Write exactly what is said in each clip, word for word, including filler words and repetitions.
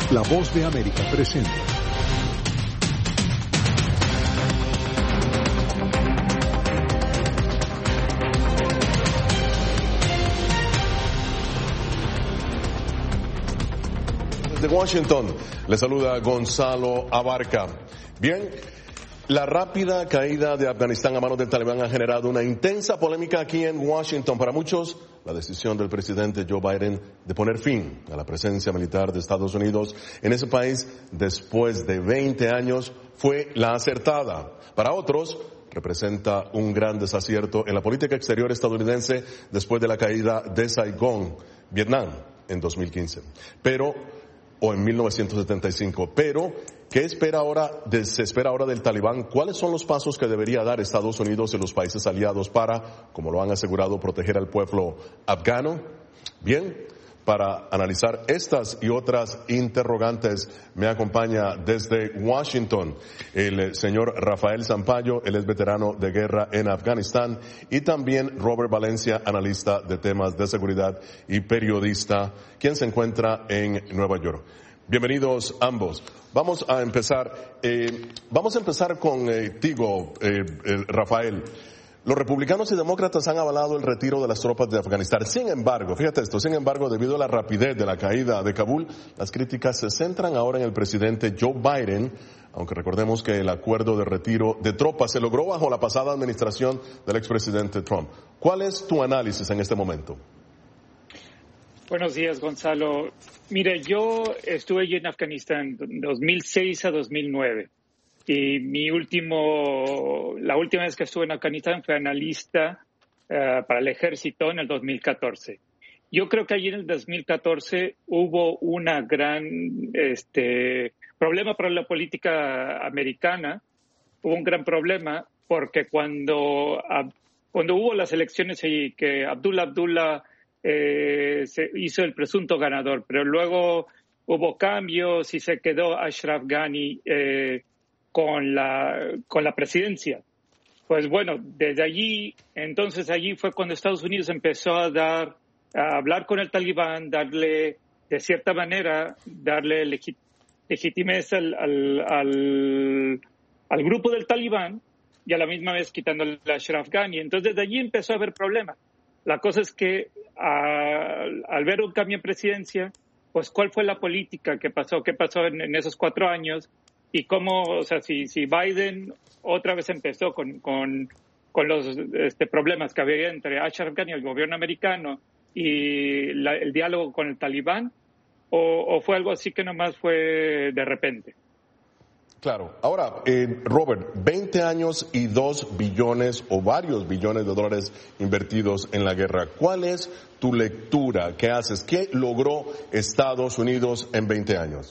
La Voz de América presenta. Desde Washington, le saluda Gonzalo Abarca. Bien, la rápida caída de Afganistán a manos del Talibán ha generado una intensa polémica aquí en Washington. Para muchos, la decisión del presidente Joe Biden de poner fin a la presencia militar de Estados Unidos en ese país después de veinte años fue la acertada. Para otros, representa un gran desacierto en la política exterior estadounidense después de la caída de Saigón, Vietnam, en dos mil quince. Pero, o en mil novecientos setenta y cinco. Pero, ¿qué espera ahora, de, se espera ahora del Talibán? ¿Cuáles son los pasos que debería dar Estados Unidos y los países aliados para, como lo han asegurado, proteger al pueblo afgano? Bien, para analizar estas y otras interrogantes me acompaña desde Washington el señor Rafael Zampayo, él es veterano de guerra en Afganistán, y también Robert Valencia, analista de temas de seguridad y periodista, quien se encuentra en Nueva York. Bienvenidos ambos. Vamos a empezar, eh, vamos a empezar con eh, Tigo, eh, eh, Rafael. Los republicanos y demócratas han avalado el retiro de las tropas de Afganistán. Sin embargo, fíjate esto, sin embargo, debido a la rapidez de la caída de Kabul, las críticas se centran ahora en el presidente Joe Biden, aunque recordemos que el acuerdo de retiro de tropas se logró bajo la pasada administración del expresidente Trump. ¿Cuál es tu análisis en este momento? Buenos días, Gonzalo. Mire, yo estuve allí en Afganistán de dos mil seis a dos mil nueve. Y mi último, la última vez que estuve en Afganistán fue analista uh, para el ejército en el dos mil catorce. Yo creo que allí en el dos mil catorce hubo una gran este, problema para la política americana. Hubo un gran problema porque cuando, uh, cuando hubo las elecciones y que Abdullah Abdullah eh, se hizo el presunto ganador, pero luego hubo cambios y se quedó Ashraf Ghani eh, con la con la presidencia. Pues bueno, desde allí, entonces allí fue cuando Estados Unidos empezó a dar, a hablar con el Talibán, darle, de cierta manera, darle legit, legitimidad al, al, al, al grupo del Talibán y a la misma vez quitándole a Ashraf Ghani. Entonces desde allí empezó a haber problemas. La cosa es que a, al ver un cambio en presidencia, pues ¿cuál fue la política que pasó? ¿Qué pasó en, en esos cuatro años? Y cómo, o sea, si, si Biden otra vez empezó con, con, con los este, problemas que había entre Ashraf Ghani y el gobierno americano y la, el diálogo con el Talibán, o, o fue algo así que nomás fue de repente. Claro. Ahora, eh, Robert, veinte años y dos billones o varios billones de dólares invertidos en la guerra. ¿Cuál es tu lectura? ¿Qué haces? ¿Qué logró Estados Unidos en veinte años?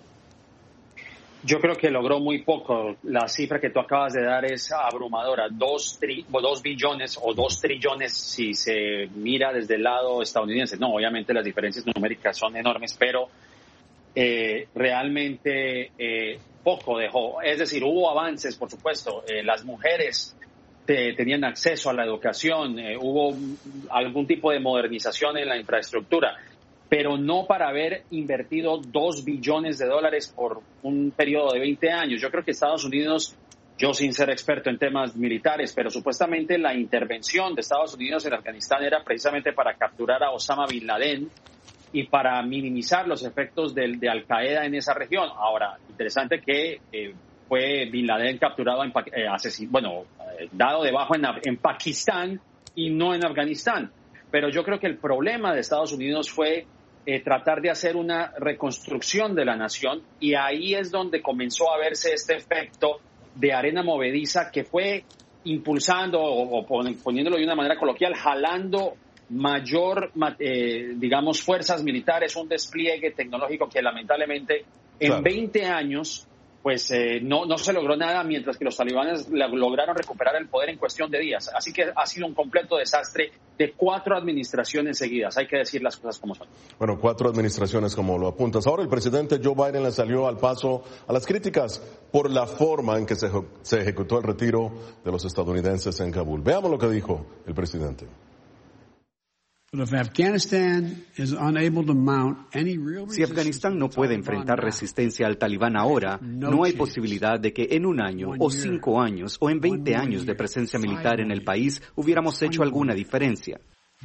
Yo creo que logró muy poco. La cifra que tú acabas de dar es abrumadora. Dos, tri, dos billones o dos trillones si se mira desde el lado estadounidense. No, obviamente las diferencias numéricas son enormes, pero eh, realmente eh, poco dejó. Es decir, hubo avances, por supuesto. Eh, las mujeres te, tenían acceso a la educación. Eh, hubo algún tipo de modernización en la infraestructura, pero no para haber invertido dos billones de dólares por un periodo de veinte años. Yo creo que Estados Unidos, yo sin ser experto en temas militares, pero supuestamente la intervención de Estados Unidos en Afganistán era precisamente para capturar a Osama Bin Laden y para minimizar los efectos de, de Al Qaeda en esa región. Ahora, interesante que eh, fue Bin Laden capturado, en, eh, asesin, bueno, eh, dado de bajo en, en Pakistán y no en Afganistán. Pero yo creo que el problema de Estados Unidos fue Eh, tratar de hacer una reconstrucción de la nación, y ahí es donde comenzó a verse este efecto de arena movediza que fue impulsando o, o poniéndolo de una manera coloquial, jalando mayor, eh, digamos, fuerzas militares, un despliegue tecnológico que lamentablemente en claro. veinte años pues eh, no, no se logró nada, mientras que los talibanes lograron recuperar el poder en cuestión de días. Así que ha sido un completo desastre de cuatro administraciones seguidas. Hay que decir las cosas como son. Bueno, cuatro administraciones como lo apuntas. Ahora el presidente Joe Biden le salió al paso a las críticas por la forma en que se, se ejecutó el retiro de los estadounidenses en Kabul. Veamos lo que dijo el presidente. Si Afganistán no puede enfrentar resistencia al Talibán ahora, no hay posibilidad de que en un año, o cinco años, o en veinte años de presencia militar en el país hubiéramos hecho alguna diferencia.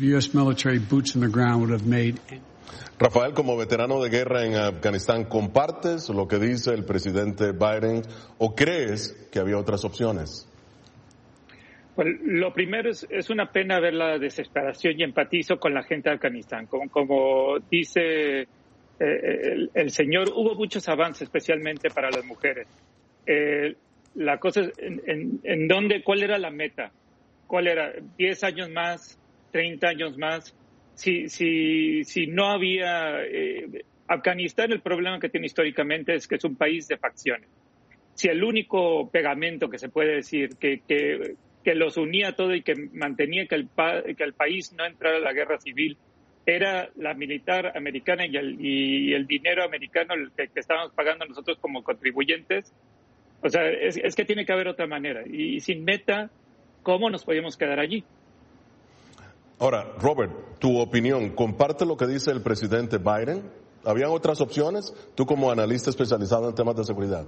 Rafael, como veterano de guerra en Afganistán, ¿compartes lo que dice el presidente Biden o crees que había otras opciones? Pues lo primero es, es una pena ver la desesperación y empatizo con la gente de Afganistán. Como, como dice eh, el, el señor, hubo muchos avances, especialmente para las mujeres. Eh, la cosa es, en, en, en dónde, ¿cuál era la meta? ¿Cuál era? ¿diez años más? ¿treinta años más? Si, si, si no había... Eh, Afganistán, el problema que tiene históricamente es que es un país de facciones. Si el único pegamento que se puede decir que... que que los unía todo y que mantenía que el, pa- que el país no entrara a la guerra civil, era la militar americana y el, y el dinero americano el que, que estábamos pagando nosotros como contribuyentes. O sea, es, es que tiene que haber otra manera. Y, y sin meta, ¿cómo nos podíamos quedar allí? Ahora, Robert, tu opinión, ¿comparte lo que dice el presidente Biden? ¿Habían otras opciones? Tú como analista especializado en temas de seguridad.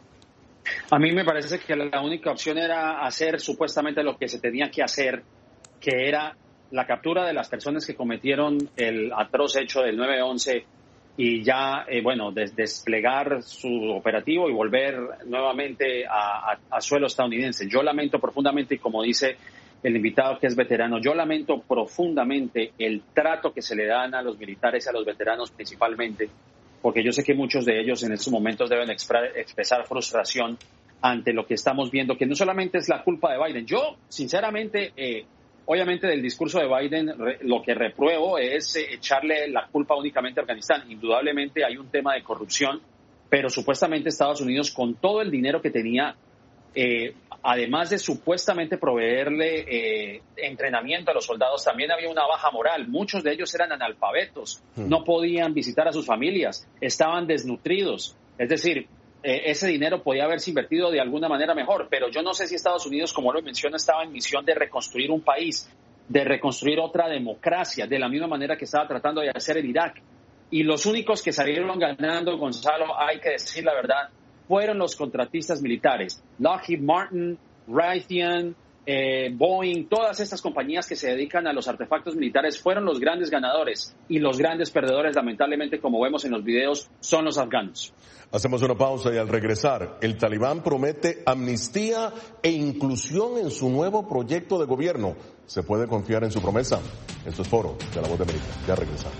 A mí me parece que la única opción era hacer supuestamente lo que se tenía que hacer, que era la captura de las personas que cometieron el atroz hecho del nueve once y ya, eh, bueno, des- desplegar su operativo y volver nuevamente a, a, a suelo estadounidense. Yo lamento profundamente, y como dice el invitado que es veterano, yo lamento profundamente el trato que se le dan a los militares y a los veteranos principalmente, porque yo sé que muchos de ellos en estos momentos deben expre- expresar frustración ante lo que estamos viendo, que no solamente es la culpa de Biden. Yo, sinceramente, eh, obviamente del discurso de Biden, re, lo que repruebo es eh, echarle la culpa únicamente a Afganistán. Indudablemente hay un tema de corrupción, pero supuestamente Estados Unidos, con todo el dinero que tenía, eh, además de supuestamente proveerle eh, entrenamiento a los soldados, también había una baja moral. Muchos de ellos eran analfabetos, no podían visitar a sus familias, estaban desnutridos. Es decir, eh, ese dinero podía haberse invertido de alguna manera mejor, pero yo no sé si Estados Unidos, como lo menciona, estaba en misión de reconstruir un país, de reconstruir otra democracia, de la misma manera que estaba tratando de hacer el Irak. Y los únicos que salieron ganando, Gonzalo, hay que decir la verdad, fueron los contratistas militares. Lockheed Martin, Raytheon, eh, Boeing, todas estas compañías que se dedican a los artefactos militares fueron los grandes ganadores, y los grandes perdedores, lamentablemente, como vemos en los videos, son los afganos. Hacemos una pausa y al regresar, el Talibán promete amnistía e inclusión en su nuevo proyecto de gobierno. ¿Se puede confiar en su promesa? Esto es Foro de La Voz de América. Ya regresamos.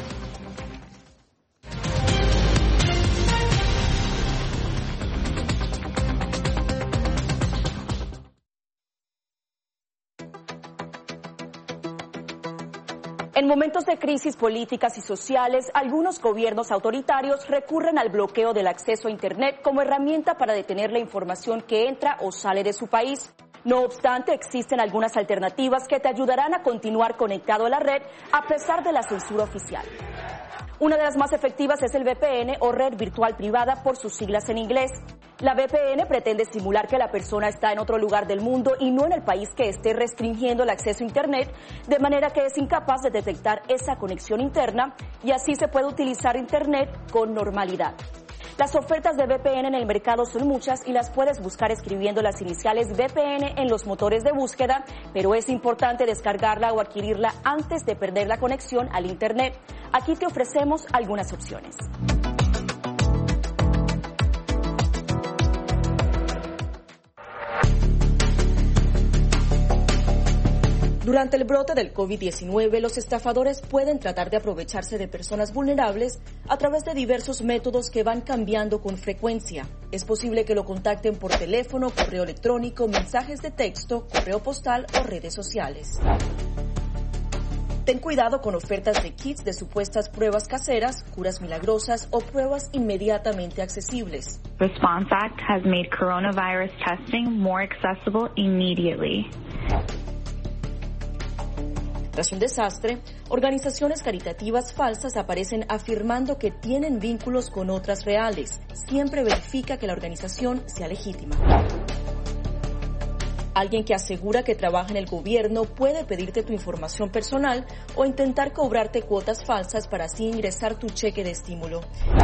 En momentos de crisis políticas y sociales, algunos gobiernos autoritarios recurren al bloqueo del acceso a Internet como herramienta para detener la información que entra o sale de su país. No obstante, existen algunas alternativas que te ayudarán a continuar conectado a la red a pesar de la censura oficial. Una de las más efectivas es el V P N o red virtual privada por sus siglas en inglés. La V P N pretende simular que la persona está en otro lugar del mundo y no en el país que esté restringiendo el acceso a Internet, de manera que es incapaz de detectar esa conexión interna y así se puede utilizar Internet con normalidad. Las ofertas de V P N en el mercado son muchas y las puedes buscar escribiendo las iniciales V P N en los motores de búsqueda, pero es importante descargarla o adquirirla antes de perder la conexión al Internet. Aquí te ofrecemos algunas opciones. Durante el brote del COVID diecinueve, los estafadores pueden tratar de aprovecharse de personas vulnerables a través de diversos métodos que van cambiando con frecuencia. Es posible que lo contacten por teléfono, correo electrónico, mensajes de texto, correo postal o redes sociales. Ten cuidado con ofertas de kits de supuestas pruebas caseras, curas milagrosas o pruebas inmediatamente accesibles. Response Act has made coronavirus testing more accessible immediately. Tras un desastre, organizaciones caritativas falsas aparecen afirmando que tienen vínculos con otras reales. Siempre verifica que la organización sea legítima. Alguien que asegura que trabaja en el gobierno puede pedirte tu información personal o intentar cobrarte cuotas falsas para así ingresar tu cheque de estímulo.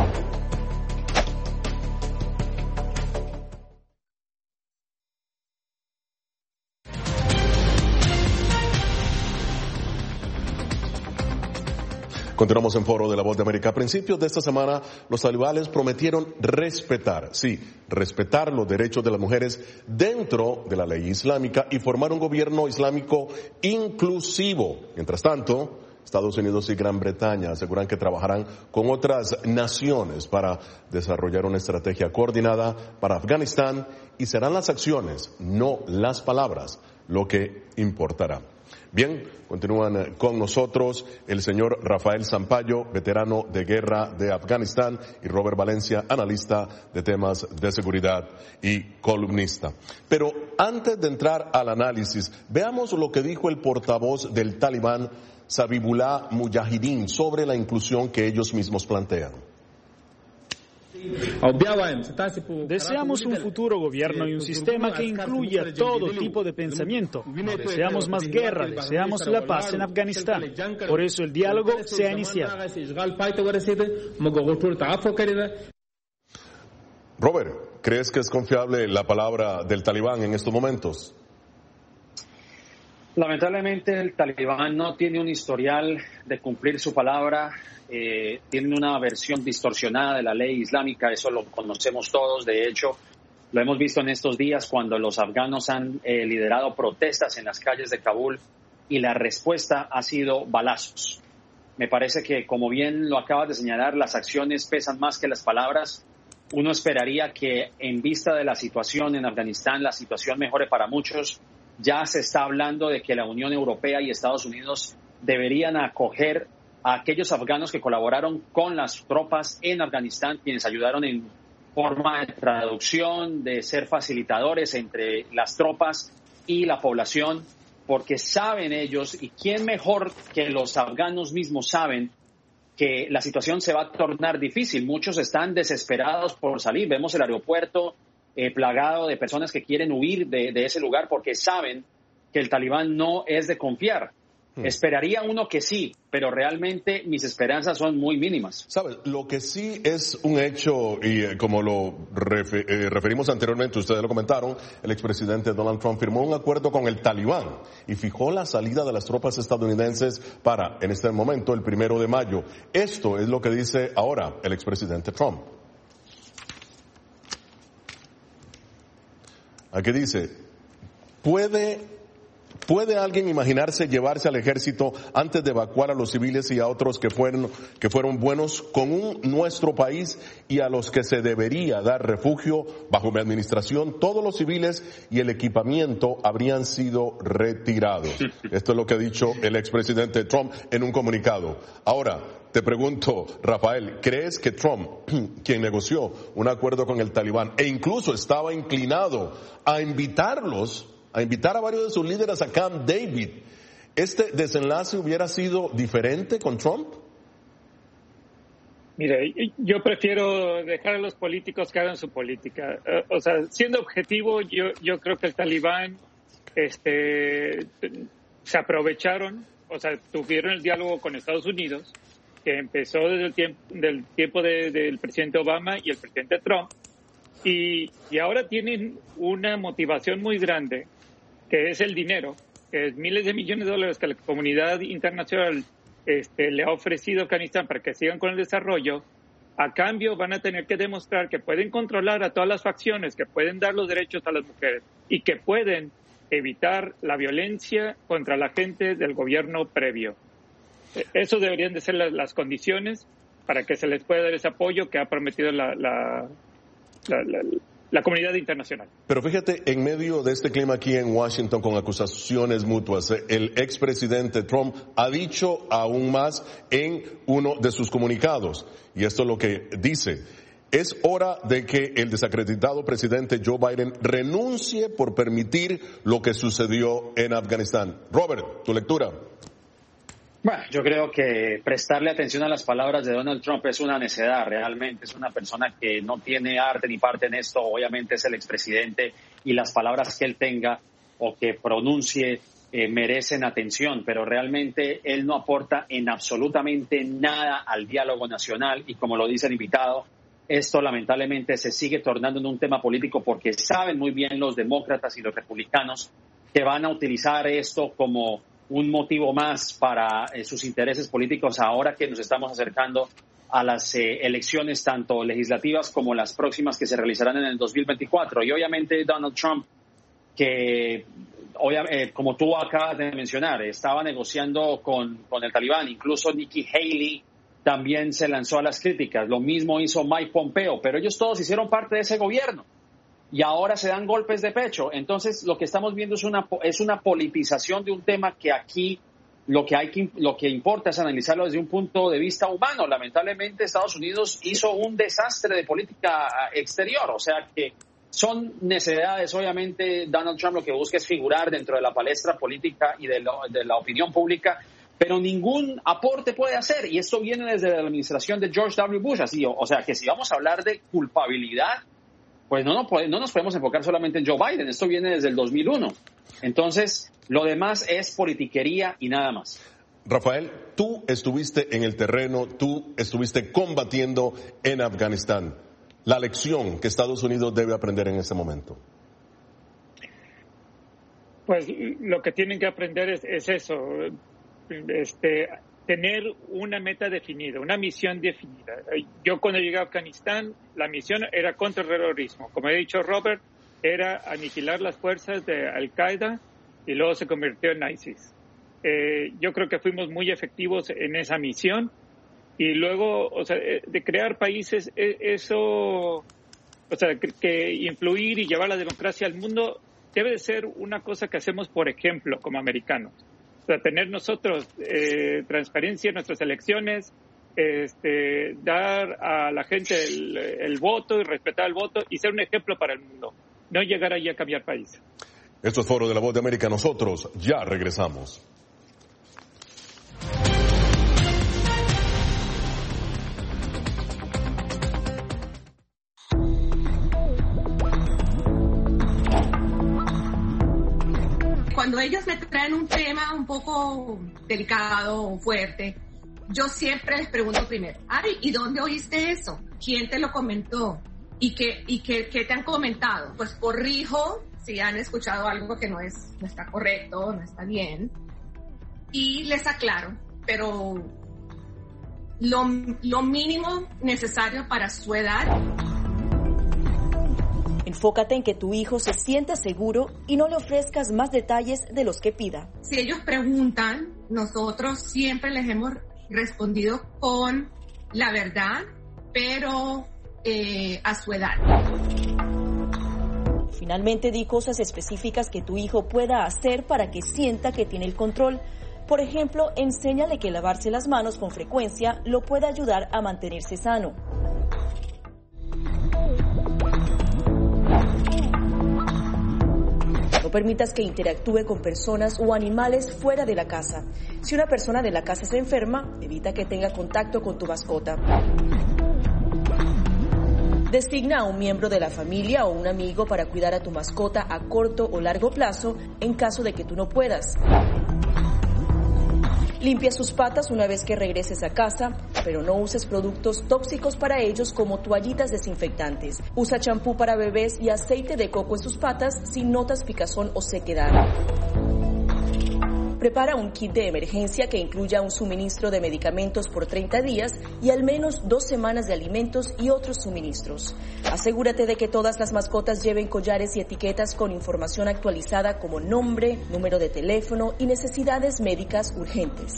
Continuamos en Foro de la Voz de América. A principios de esta semana, los talibanes prometieron respetar, sí, respetar los derechos de las mujeres dentro de la ley islámica y formar un gobierno islámico inclusivo. Mientras tanto, Estados Unidos y Gran Bretaña aseguran que trabajarán con otras naciones para desarrollar una estrategia coordinada para Afganistán y serán las acciones, no las palabras, lo que importará. Bien, continúan con nosotros el señor Rafael Zampayo, veterano de guerra de Afganistán, y Robert Valencia, analista de temas de seguridad y columnista. Pero antes de entrar al análisis, veamos lo que dijo el portavoz del Talibán, Zabihullah Mujahideen, sobre la inclusión que ellos mismos plantean. Deseamos un futuro gobierno y un sistema que incluya todo tipo de pensamiento. No deseamos más guerra, deseamos la paz en Afganistán. Por eso el diálogo se ha iniciado. Robert, ¿crees que es confiable la palabra del Talibán en estos momentos? Lamentablemente el Talibán no tiene un historial de cumplir su palabra. Eh, tienen una versión distorsionada de la ley islámica, eso lo conocemos todos. De hecho, lo hemos visto en estos días cuando los afganos han eh, liderado protestas en las calles de Kabul y la respuesta ha sido balazos. Me parece que, como bien lo acabas de señalar, las acciones pesan más que las palabras. Uno esperaría que, en vista de la situación en Afganistán, la situación mejore para muchos. Ya se está hablando de que la Unión Europea y Estados Unidos deberían acoger a aquellos afganos que colaboraron con las tropas en Afganistán, quienes ayudaron en forma de traducción, de ser facilitadores entre las tropas y la población, porque saben ellos, y quién mejor que los afganos mismos saben, que la situación se va a tornar difícil. Muchos están desesperados por salir. Vemos el aeropuerto eh, plagado de personas que quieren huir de, de ese lugar porque saben que el Talibán no es de confiar. Hmm. Esperaría uno que sí, pero realmente mis esperanzas son muy mínimas. ¿Sabes? Lo que sí es un hecho, y eh, como lo refer, eh, referimos anteriormente, ustedes lo comentaron, el expresidente Donald Trump firmó un acuerdo con el Talibán y fijó la salida de las tropas estadounidenses para, en este momento, el primero de mayo. Esto es lo que dice ahora el expresidente Trump. Aquí dice, ¿puede... ¿Puede alguien imaginarse llevarse al ejército antes de evacuar a los civiles y a otros que fueron, que fueron buenos con un, nuestro país y a los que se debería dar refugio bajo mi administración? Todos los civiles y el equipamiento habrían sido retirados. Esto es lo que ha dicho el expresidente Trump en un comunicado. Ahora, te pregunto, Rafael, ¿crees que Trump, quien negoció un acuerdo con el Talibán e incluso estaba inclinado a invitarlos a invitar a varios de sus líderes a Camp David, este desenlace hubiera sido diferente con Trump? Mire, yo prefiero dejar a los políticos que hagan su política. O sea, siendo objetivo, yo yo creo que el Talibán este, se aprovecharon, o sea, tuvieron el diálogo con Estados Unidos, que empezó desde el tiempo, del tiempo de, del presidente Obama y el presidente Trump, y, y ahora tienen una motivación muy grande, que es el dinero, que es miles de millones de dólares que la comunidad internacional este, le ha ofrecido a Afganistán para que sigan con el desarrollo. A cambio van a tener que demostrar que pueden controlar a todas las facciones, que pueden dar los derechos a las mujeres y que pueden evitar la violencia contra la gente del gobierno previo. Eso deberían de ser las, las condiciones para que se les pueda dar ese apoyo que ha prometido la, la, la, la la comunidad internacional. Pero fíjate, en medio de este clima aquí en Washington con acusaciones mutuas, el expresidente Trump ha dicho aún más en uno de sus comunicados, y esto es lo que dice: es hora de que el desacreditado presidente Joe Biden renuncie por permitir lo que sucedió en Afganistán. Robert, tu lectura. Bueno, yo creo que prestarle atención a las palabras de Donald Trump es una necedad, realmente es una persona que no tiene arte ni parte en esto, obviamente es el expresidente y las palabras que él tenga o que pronuncie eh, merecen atención, pero realmente él no aporta en absolutamente nada al diálogo nacional y, como lo dice el invitado, esto lamentablemente se sigue tornando en un tema político porque saben muy bien los demócratas y los republicanos que van a utilizar esto como un motivo más para eh, sus intereses políticos ahora que nos estamos acercando a las eh, elecciones tanto legislativas como las próximas que se realizarán en el dos mil veinticuatro. Y obviamente Donald Trump, que eh, como tú acabas de mencionar, estaba negociando con, con el Talibán, incluso Nikki Haley también se lanzó a las críticas, lo mismo hizo Mike Pompeo, pero ellos todos hicieron parte de ese gobierno y ahora se dan golpes de pecho. Entonces lo que estamos viendo es una, es una politización de un tema que aquí lo que, hay que, lo que importa es analizarlo desde un punto de vista humano. Lamentablemente Estados Unidos hizo un desastre de política exterior, o sea que son necesidades. Obviamente Donald Trump lo que busca es figurar dentro de la palestra política y de, lo, de la opinión pública, pero ningún aporte puede hacer, y esto viene desde la administración de George W. Bush. Así, o, o sea que si vamos a hablar de culpabilidad, pues no, no, no nos podemos enfocar solamente en Joe Biden, esto viene desde el dos mil uno. Entonces, lo demás es politiquería y nada más. Rafael, tú estuviste en el terreno, tú estuviste combatiendo en Afganistán. La lección que Estados Unidos debe aprender en este momento. Pues lo que tienen que aprender es, es eso, este, tener una meta definida, una misión definida. Yo cuando llegué a Afganistán, la misión era contra el terrorismo. Como ha dicho Robert, era aniquilar las fuerzas de Al-Qaeda y luego se convirtió en ISIS. Eh, yo creo que fuimos muy efectivos en esa misión. Y luego, o sea, de crear países, eso, o sea, que influir y llevar la democracia al mundo debe de ser una cosa que hacemos por ejemplo como americanos. O sea, tener nosotros eh, transparencia en nuestras elecciones, este, dar a la gente el, el voto y respetar el voto y ser un ejemplo para el mundo. No llegar allí a cambiar país. Esto es Foro de la Voz de América. Nosotros ya regresamos. Cuando ellos me traen un tema un poco delicado o fuerte, yo siempre les pregunto primero, Ari, ¿y dónde oíste eso? ¿Quién te lo comentó? ¿Y qué, y qué, qué te han comentado? Pues corrijo si han escuchado algo que no, es, no está correcto, no está bien, y les aclaro, pero lo, lo mínimo necesario para su edad. Enfócate en que tu hijo se sienta seguro y no le ofrezcas más detalles de los que pida. Si ellos preguntan, nosotros siempre les hemos respondido con la verdad, pero eh, a su edad. Finalmente, di cosas específicas que tu hijo pueda hacer para que sienta que tiene el control. Por ejemplo, enséñale que lavarse las manos con frecuencia lo puede ayudar a mantenerse sano. No permitas que interactúe con personas o animales fuera de la casa. Si una persona de la casa se enferma, evita que tenga contacto con tu mascota. Designa a un miembro de la familia o un amigo para cuidar a tu mascota a corto o largo plazo en caso de que tú no puedas. Limpia sus patas una vez que regreses a casa, pero no uses productos tóxicos para ellos como toallitas desinfectantes. Usa champú para bebés y aceite de coco en sus patas si notas picazón o sequedad. Prepara un kit de emergencia que incluya un suministro de medicamentos por treinta días y al menos dos semanas de alimentos y otros suministros. Asegúrate de que todas las mascotas lleven collares y etiquetas con información actualizada como nombre, número de teléfono y necesidades médicas urgentes.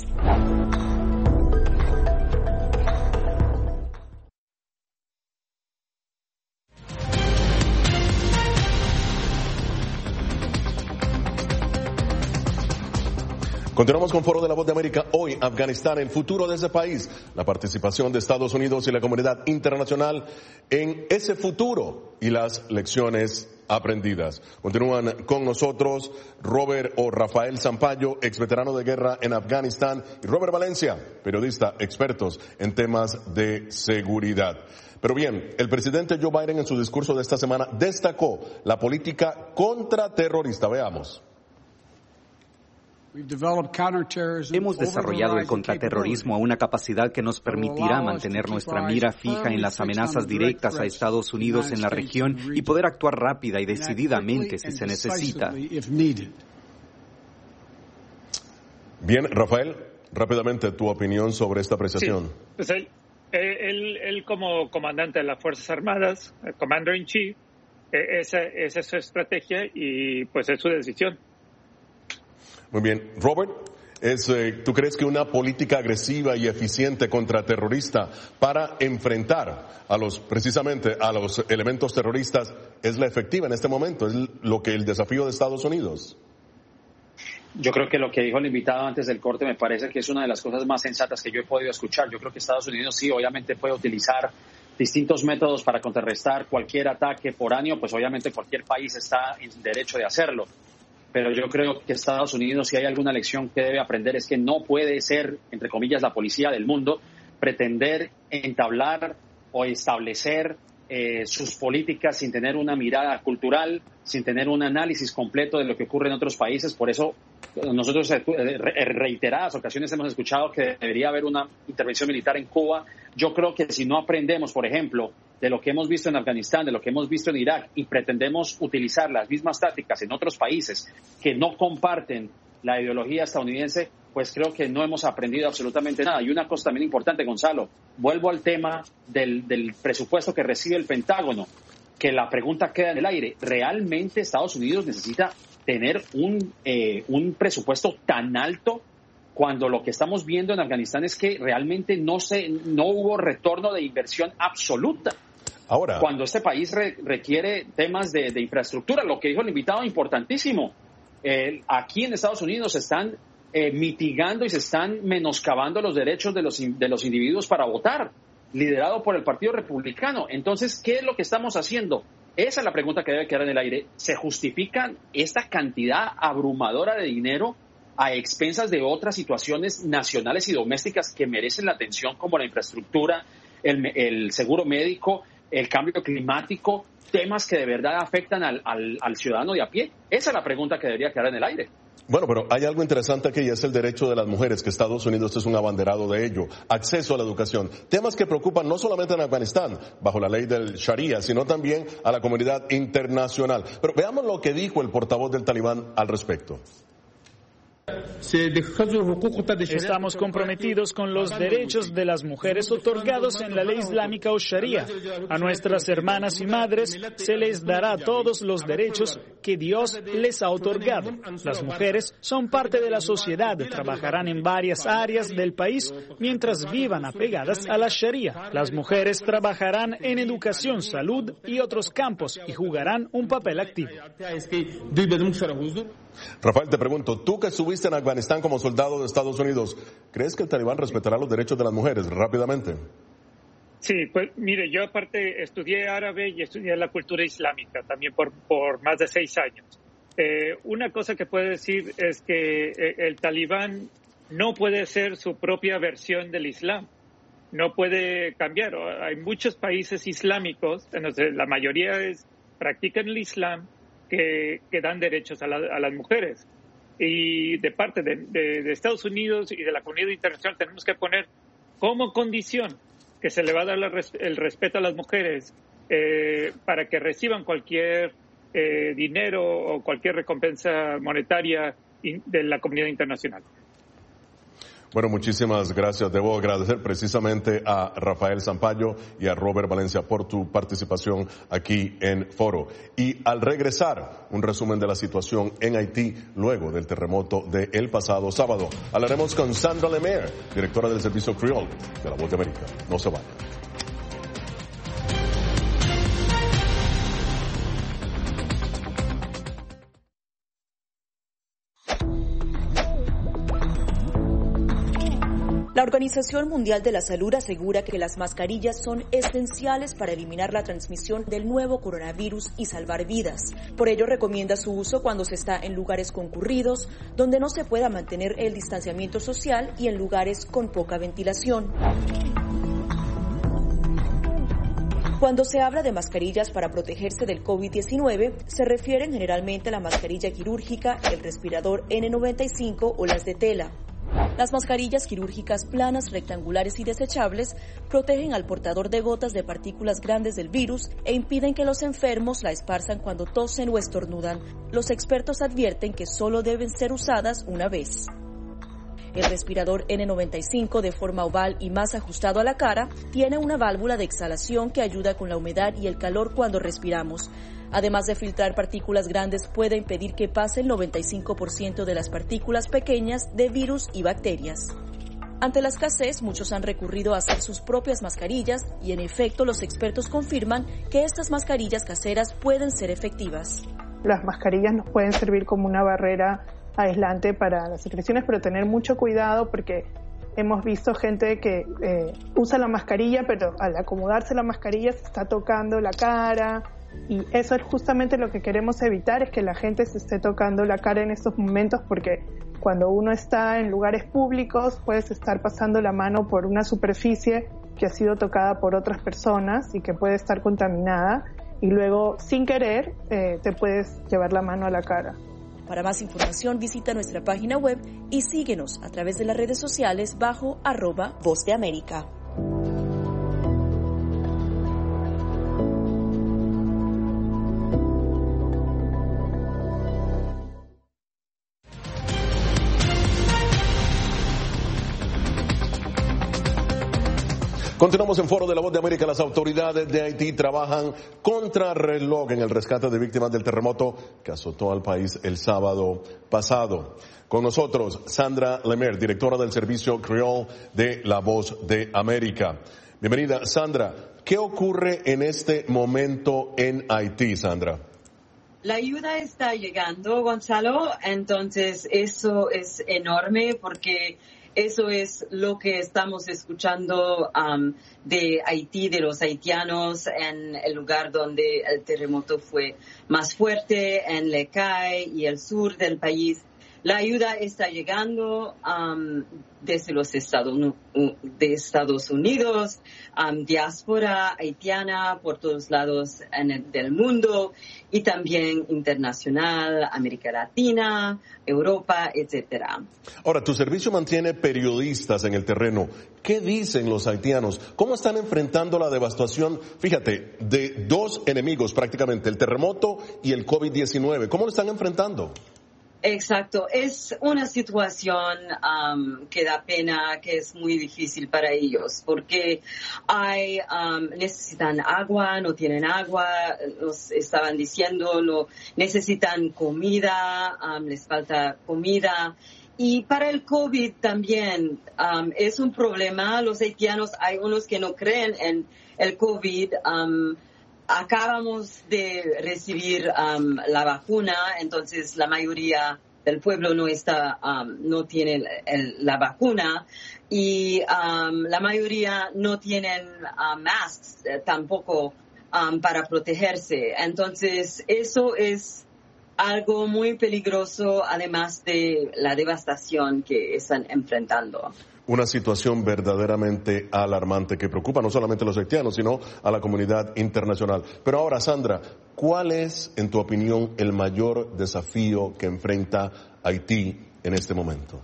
Continuamos con Foro de la Voz de América. Hoy, Afganistán, el futuro de ese país, la participación de Estados Unidos y la comunidad internacional en ese futuro y las lecciones aprendidas. Continúan con nosotros Robert o Rafael Zampayo, ex veterano de guerra en Afganistán, y Robert Valencia, periodista, expertos en temas de seguridad. Pero bien, el presidente Joe Biden en su discurso de esta semana destacó la política contraterrorista. Veamos. Hemos desarrollado el contraterrorismo a una capacidad que nos permitirá mantener nuestra mira fija en las amenazas directas a Estados Unidos en la región y poder actuar rápida y decididamente si se necesita. Bien, Rafael, rápidamente tu opinión sobre esta apreciación. Sí, pues él, él, él como comandante de las Fuerzas Armadas, el Commander in Chief, esa, esa es su estrategia y pues es su decisión. Muy bien. Robert, es, eh, ¿tú crees que una política agresiva y eficiente contraterrorista para enfrentar a los, precisamente a los elementos terroristas es la efectiva en este momento? ¿Es lo que el desafío de Estados Unidos? Yo creo que lo que dijo el invitado antes del corte me parece que es una de las cosas más sensatas que yo he podido escuchar. Yo creo que Estados Unidos sí, obviamente puede utilizar distintos métodos para contrarrestar cualquier ataque foráneo, pues obviamente cualquier país está en derecho de hacerlo. Pero yo creo que Estados Unidos, si hay alguna lección que debe aprender, es que no puede ser, entre comillas, la policía del mundo, pretender entablar o establecer eh, sus políticas sin tener una mirada cultural, sin tener un análisis completo de lo que ocurre en otros países. Por eso nosotros en reiteradas ocasiones hemos escuchado que debería haber una intervención militar en Cuba. Yo creo que si no aprendemos, por ejemplo, de lo que hemos visto en Afganistán, de lo que hemos visto en Irak, y pretendemos utilizar las mismas tácticas en otros países que no comparten la ideología estadounidense, pues creo que no hemos aprendido absolutamente nada. Y una cosa también importante, Gonzalo, vuelvo al tema del, del presupuesto que recibe el Pentágono, que la pregunta queda en el aire. ¿Realmente Estados Unidos necesita tener un, eh, un presupuesto tan alto cuando lo que estamos viendo en Afganistán es que realmente no, se, no hubo retorno de inversión absoluta? Ahora, cuando este país re, requiere temas de, de infraestructura, lo que dijo el invitado, importantísimo. Eh, aquí en Estados Unidos se están eh, mitigando y se están menoscabando los derechos de los, de los individuos para votar, liderado por el Partido Republicano. Entonces, ¿qué es lo que estamos haciendo? Esa es la pregunta que debe quedar en el aire. ¿Se justifica esta cantidad abrumadora de dinero a expensas de otras situaciones nacionales y domésticas que merecen la atención, como la infraestructura, el, el seguro médico, el cambio climático, temas que de verdad afectan al, al, al ciudadano de a pie? Esa es la pregunta que debería quedar en el aire. Bueno, pero hay algo interesante aquí y es el derecho de las mujeres, que Estados Unidos es un abanderado de ello. Acceso a la educación. Temas que preocupan no solamente en Afganistán, bajo la ley del Sharia, sino también a la comunidad internacional. Pero veamos lo que dijo el portavoz del Talibán al respecto. Estamos comprometidos con los derechos de las mujeres otorgados en la ley islámica o Sharia. A nuestras hermanas y madres se les dará todos los derechos que Dios les ha otorgado. Las mujeres son parte de la sociedad, trabajarán en varias áreas del país mientras vivan apegadas a la Sharia. Las mujeres trabajarán en educación, salud y otros campos y jugarán un papel activo. Rafael, te pregunto, tú que estuviste en Afganistán como soldado de Estados Unidos, ¿crees que el Talibán respetará los derechos de las mujeres? Rápidamente. Sí, pues mire, yo aparte estudié árabe y estudié la cultura islámica también por, por más de seis años. Eh, una cosa que puedo decir es que eh, el Talibán no puede ser su propia versión del Islam, no puede cambiar. Hay muchos países islámicos, en los que la mayoría es, practican el Islam, que, que dan derechos a, la, a las mujeres. Y de parte de, de, de Estados Unidos y de la comunidad internacional tenemos que poner como condición que se le va a dar la, el respeto a las mujeres eh, para que reciban cualquier eh, dinero o cualquier recompensa monetaria in, de la comunidad internacional. Bueno, muchísimas gracias. Debo agradecer precisamente a Rafael Zampayo y a Robert Valencia por tu participación aquí en Foro. Y al regresar, un resumen de la situación en Haití luego del terremoto del pasado sábado. Hablaremos con Sandra Lemaire, directora del Servicio Creole de La Voz de América. No se vayan. La Organización Mundial de la Salud asegura que las mascarillas son esenciales para eliminar la transmisión del nuevo coronavirus y salvar vidas. Por ello, recomienda su uso cuando se está en lugares concurridos, donde no se pueda mantener el distanciamiento social y en lugares con poca ventilación. Cuando se habla de mascarillas para protegerse del COVID diecinueve, se refieren generalmente a la mascarilla quirúrgica, el respirador ene noventa y cinco o las de tela. Las mascarillas quirúrgicas planas, rectangulares y desechables protegen al portador de gotas de partículas grandes del virus e impiden que los enfermos la esparzan cuando tosen o estornudan. Los expertos advierten que solo deben ser usadas una vez. El respirador ene noventa y cinco, de forma oval y más ajustado a la cara, tiene una válvula de exhalación que ayuda con la humedad y el calor cuando respiramos. Además de filtrar partículas grandes, puede impedir que pase el noventa y cinco por ciento de las partículas pequeñas de virus y bacterias. Ante la escasez, muchos han recurrido a hacer sus propias mascarillas y, en efecto, los expertos confirman que estas mascarillas caseras pueden ser efectivas. Las mascarillas nos pueden servir como una barrera aislante para las secreciones, pero tener mucho cuidado porque hemos visto gente que eh, usa la mascarilla, pero al acomodarse la mascarilla se está tocando la cara, y eso es justamente lo que queremos evitar, es que la gente se esté tocando la cara en estos momentos, porque cuando uno está en lugares públicos puedes estar pasando la mano por una superficie que ha sido tocada por otras personas y que puede estar contaminada, y luego sin querer eh, te puedes llevar la mano a la cara. Para más información visita nuestra página web y síguenos a través de las redes sociales bajo arroba Voz de América. Continuamos en Foro de la Voz de América. Las autoridades de Haití trabajan contra reloj en el rescate de víctimas del terremoto que azotó al país el sábado pasado. Con nosotros, Sandra Lemaire, directora del servicio Creole de la Voz de América. Bienvenida, Sandra. ¿Qué ocurre en este momento en Haití, Sandra? La ayuda está llegando, Gonzalo, entonces eso es enorme porque eso es lo que estamos escuchando um, de Haití, de los haitianos, en el lugar donde el terremoto fue más fuerte, en Le Cay y el sur del país. La ayuda está llegando um, desde los Estados, de Estados Unidos, um, diáspora haitiana por todos lados en el, del mundo, y también internacional, América Latina, Europa, etcétera. Ahora, tu servicio mantiene periodistas en el terreno. ¿Qué dicen los haitianos? ¿Cómo están enfrentando la devastación, fíjate, de dos enemigos prácticamente, el terremoto y el COVID diecinueve? ¿Cómo lo están enfrentando? Exacto, es una situación um, que da pena, que es muy difícil para ellos, porque hay um, necesitan agua, no tienen agua, nos estaban diciendo, no necesitan comida, um, les falta comida. Y para el COVID también um, es un problema. Los haitianos, hay unos que no creen en el COVID. Um, Acabamos de recibir um, la vacuna, entonces la mayoría del pueblo no está, um, no tiene el, el, la vacuna, y um, la mayoría no tienen uh, masks eh, tampoco um, para protegerse. Entonces eso es algo muy peligroso, además de la devastación que están enfrentando. Una situación verdaderamente alarmante que preocupa no solamente a los haitianos, sino a la comunidad internacional. Pero ahora, Sandra, ¿cuál es, en tu opinión, el mayor desafío que enfrenta Haití en este momento?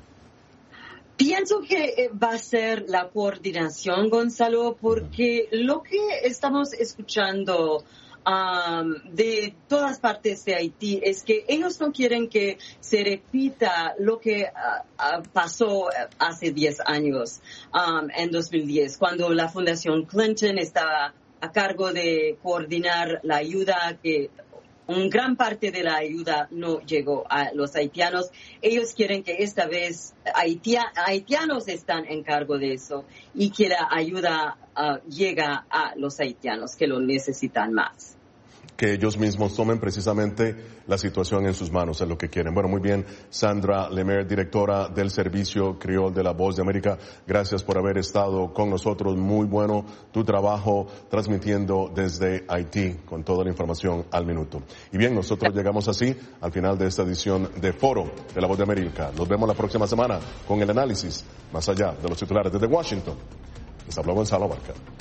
Pienso que va a ser la coordinación, Gonzalo, porque lo que estamos escuchando Um, de todas partes de Haití es que ellos no quieren que se repita lo que uh, uh, pasó hace diez años, um, en dos mil diez, cuando la Fundación Clinton estaba a cargo de coordinar la ayuda, que una gran parte de la ayuda no llegó a los haitianos. Ellos quieren que esta vez haitia, haitianos están en cargo de eso y que la ayuda uh, llega a los haitianos que lo necesitan más. Que ellos mismos tomen precisamente la situación en sus manos, es lo que quieren. Bueno, muy bien, Sandra Lemaire, directora del Servicio Creole de la Voz de América, gracias por haber estado con nosotros. Muy bueno tu trabajo transmitiendo desde Haití con toda la información al minuto. Y bien, nosotros llegamos así al final de esta edición de Foro de la Voz de América. Nos vemos la próxima semana con el análisis más allá de los titulares desde Washington. Les habló Gonzalo Abarca.